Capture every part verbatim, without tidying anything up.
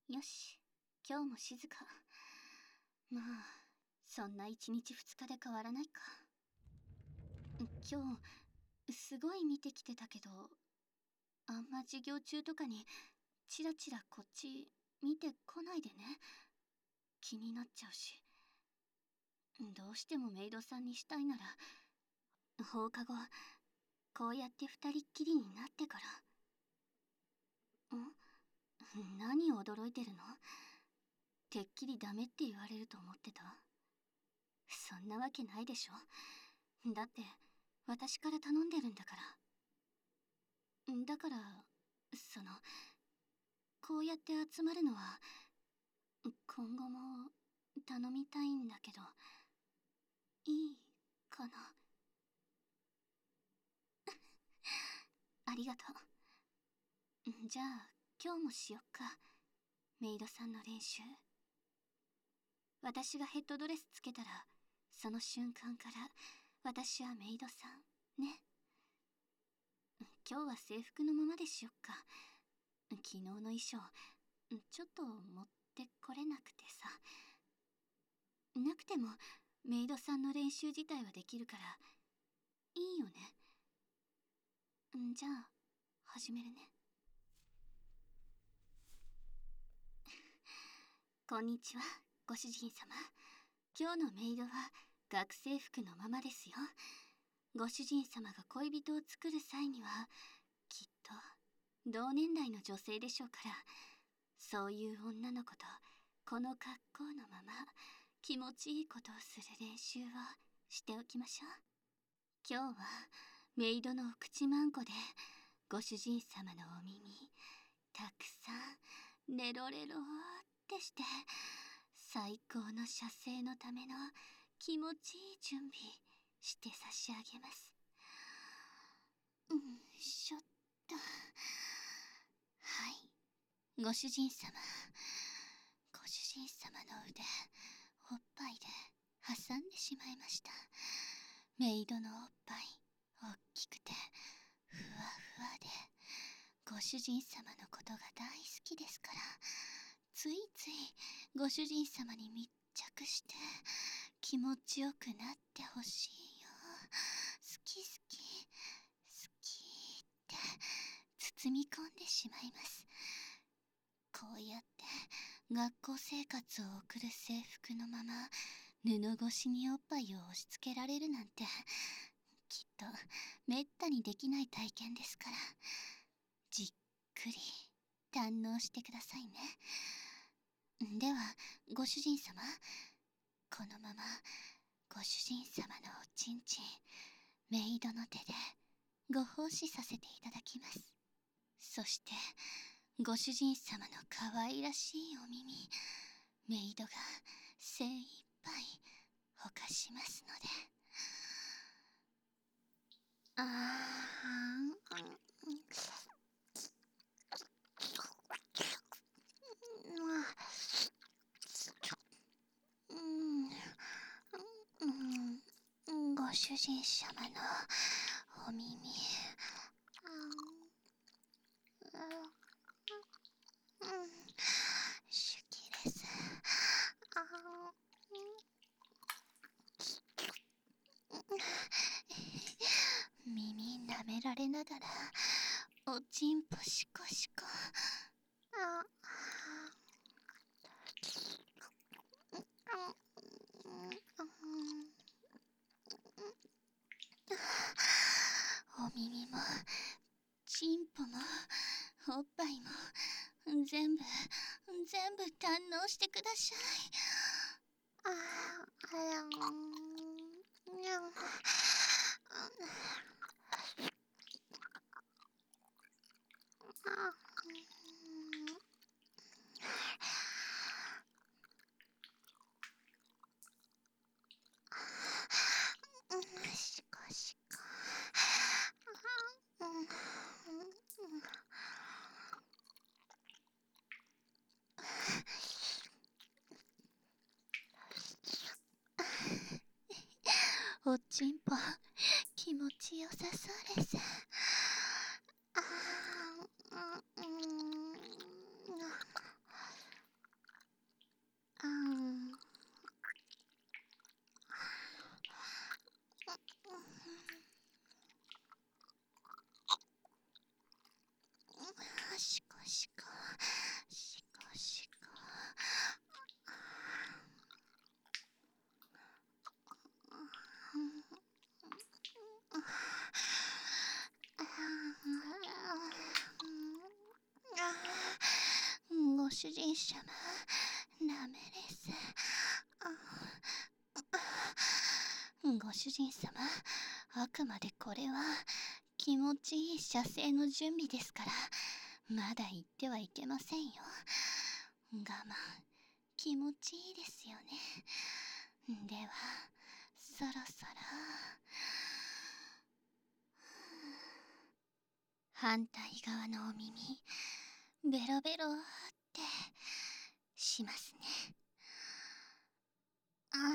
よし、今日も静か。まあ、そんないちにちふつかで変わらないか。今日、すごい見てきてたけど、あんま授業中とかに、チラチラこっち見てこないでね。気になっちゃうし。どうしてもメイドさんにしたいなら、放課後、こうやって二人っきりになってから。ん？何驚いてるの？てっきりダメって言われると思ってた。そんなわけないでしょ。だって、私から頼んでるんだから。だから、その、こうやって集まるのは、今後も頼みたいんだけど、いいかな。ありがとう。じゃあ、今日もしよっか。メイドさんの練習。私がヘッドドレスつけたら、その瞬間から私はメイドさんね。今日は制服のままでしよっか。昨日の衣装ちょっと持ってこれなくてさ。なくてもメイドさんの練習自体はできるからいいよね。じゃあ始めるね。こんにちは、ご主人様。今日のメイドは学生服のままですよ。ご主人様が恋人を作る際にはきっと同年代の女性でしょうから、そういう女の子とこの格好のまま気持ちいいことをする練習をしておきましょう。今日はメイドのお口まんこでご主人様のお耳たくさんネロレロってして、最高の射精のための気持ちいい準備して差し上げます。うんしょっと。はい、ご主人様。ご主人様の腕おっぱいで挟んでしまいました。メイドのおっぱいおっきくてふわふわで、ご主人様のことが大好きですから、ついついご主人様に密着して気持ちよくなってほしいよ、好き好き好きって包み込んでしまいます。こうやって学校生活を送る制服のまま布越しにおっぱいを押し付けられるなんて、きっとめったにできない体験ですから、じっくり堪能してくださいね。ではご主人様、このままご主人様のおちんちんメイドの手でご奉仕させていただきます。そしてご主人様の可愛らしいお耳、メイドが精一杯ほかしますので。あーん、うん、ご主人様のお耳、好きです。耳舐められながらおちんぽシコシコ。あお耳もチンポもおっぱいも全部全部堪能してください。ああやんにゃん。シコシコ。おちんぽ気持ちよさそうです。あー、うん、 しこしこしこ。ご主人様、ダメです。ご主人様、あくまでこれは気持ちいい射精の準備ですから、まだ言ってはいけませんよ。我慢、気持ちいいですよね。では、そろそろ反対側のお耳、ベロベロってしますね。あ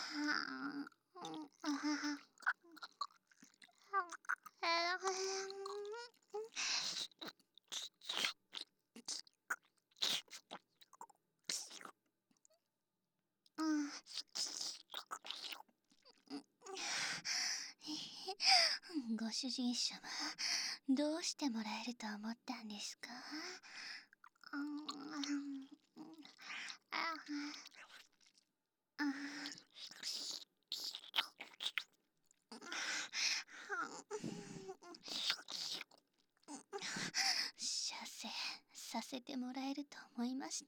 ご主人様、どうしてもらえると思ったんですか？射精させてもらえると思いました。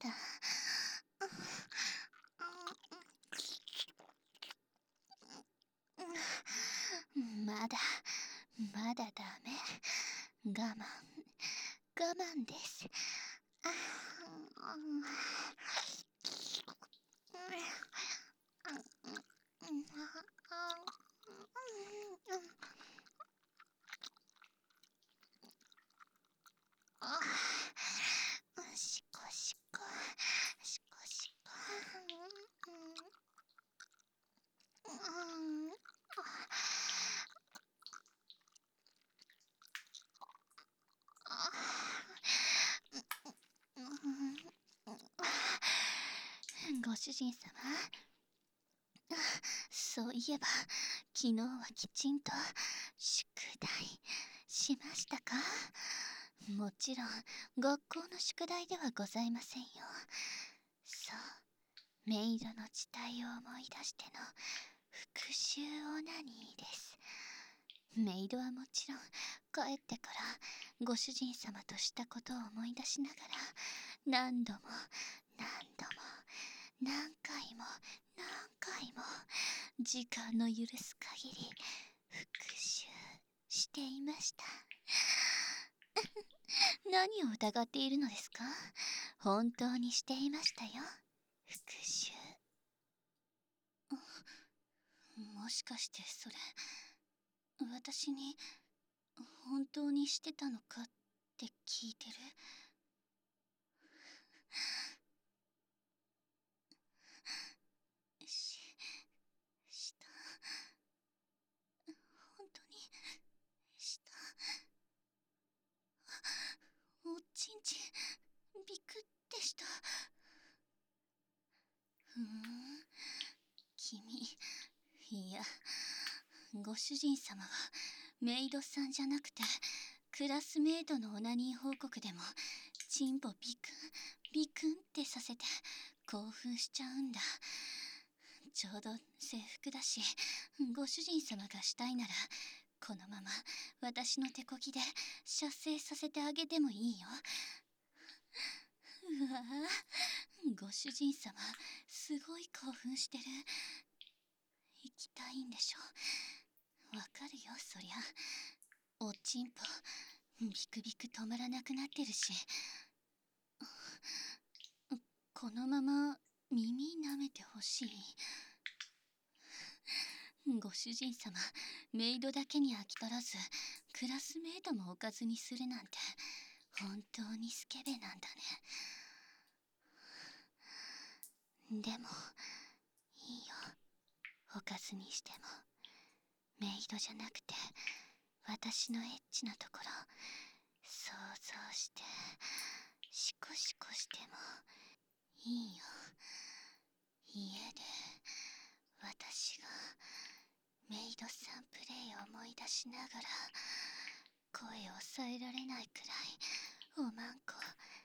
まだまだダメ。我慢我慢です。しこしこしこしこ。ご主人様、そういえば昨日はきちんと宿題しましたか？もちろん学校の宿題ではございませんよ。そう、メイドの字体を思い出しての復讐オナニーです。メイドはもちろん帰ってからご主人様としたことを思い出しながら、何度も何度も何回も何回も時間の許す限り復讐していました。何を疑っているのですか？本当にしていましたよ、復讐。もしかしてそれ、私に本当にしてたのかって聞いてる？し、した。本当にした。おちんちんびくってした。ふーん、君、いや、ご主人様はメイドさんじゃなくてクラスメイトのオナニー報告でもチンポビクンビクンってさせて興奮しちゃうんだ。ちょうど制服だし、ご主人様がしたいならこのまま私の手こぎで射精させてあげてもいいよ。うわぁ、ご主人様すごい興奮してる。行きたいんでしょ。わかるよ、そりゃ。おちんぽビクビク止まらなくなってるし、このまま耳舐めてほしい。ご主人様、メイドだけに飽き足らずクラスメイトもおかずにするなんて本当にスケベなんだね。でもいいよ、おかずにしてもメイドじゃなくて私のエッチなところ想像してシコシコしてもいいよ。家で私がメイドさんプレイを思い出しながら声を抑えられないくらいおまんこ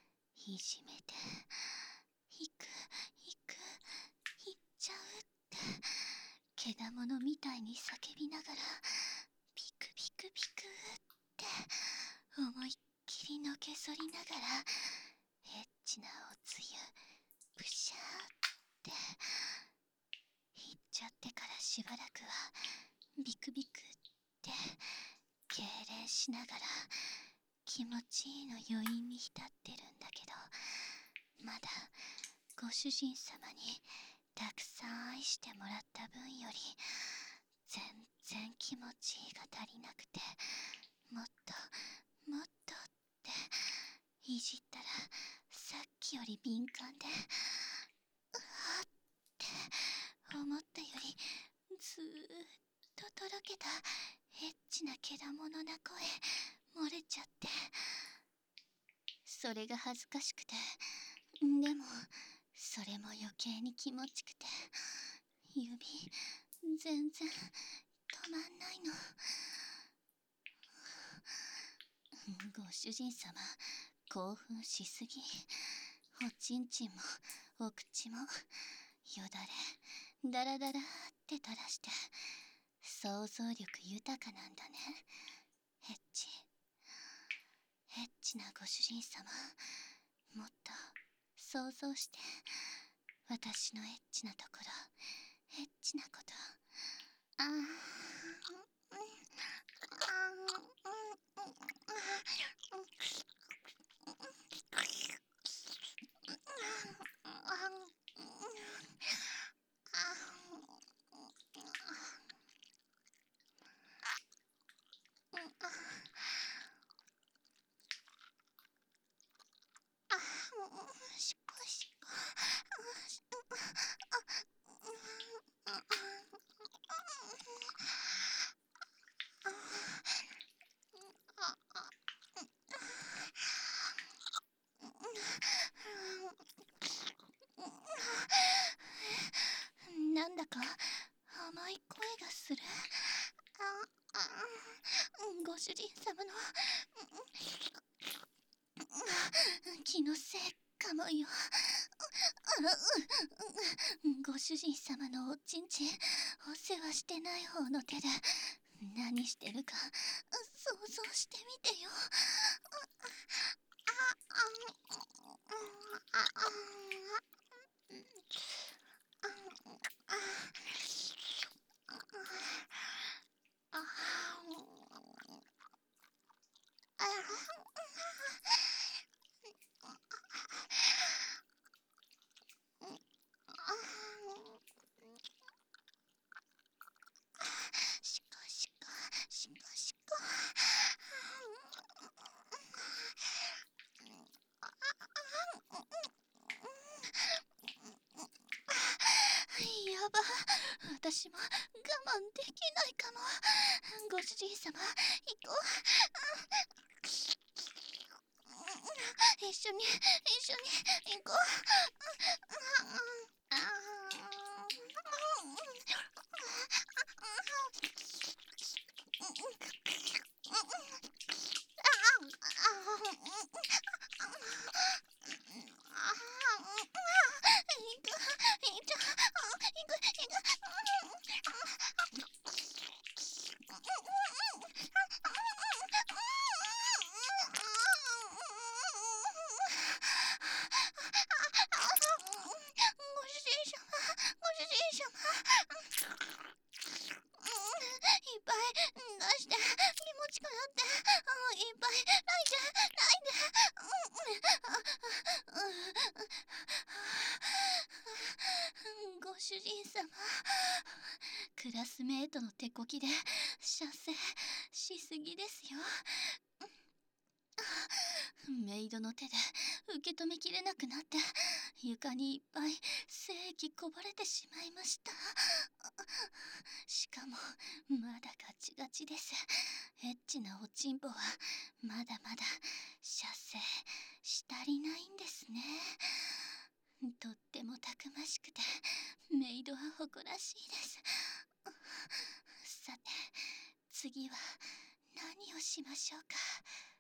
いじめて、行く行く行っちゃうってけだものみたいに叫びながら、ピクピクピクって思いっきりのけぞりながら、エッチなおつゆプシャーっていっちゃってから、しばらくはビクビクって痙攣しながら気持ちいいの余韻に浸ってるんだけど、まだご主人様にたくさん愛してもらった分より全然気持ちいいが足りなくて、もっともっとっていじったら、さっきより敏感で、うわーって思ったよりずーっととろけたエッチなけだものな声漏れちゃって、それが恥ずかしくて、でもそれも余計に気持ちくて、指全然止まんないの。ご主人様、興奮しすぎ。おちんちんもお口もよだれダラダラって垂らして想像力豊かなんだね。エッチエッチなご主人様、もっと想像して、私のエッチなところ、エッチなこと。あーしっこしっこ。なんだか甘い声がする。ご主人様の気のせいかもよ。ご主人様のおちんちんお世話してない方の手で何してるか想像してみてよ。しこしこしこしこ。やば、私も我慢できないかも。ご主人様、行こう。一緒に一緒に行こう。ご主人様、クラスメートの手こきで射精しすぎですよ。メイドの手で受け止めきれなくなって床にいっぱい精液こぼれてしまいました。しかもまだガチガチです。エッチなおちんぽはまだまだ射精し足りないんですね。とってもたくましくてメイドは誇らしいです。さて次は何をしましょうか。